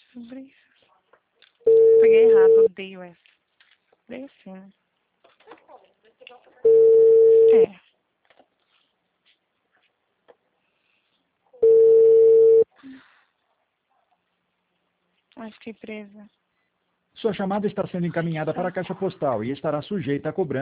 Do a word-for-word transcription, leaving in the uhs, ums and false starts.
Sobre isso. Peguei errado, odeio essa. Odeio sim, né? É. Ai, fiquei presa. Sua chamada está sendo encaminhada para a caixa postal e estará sujeita a cobrança.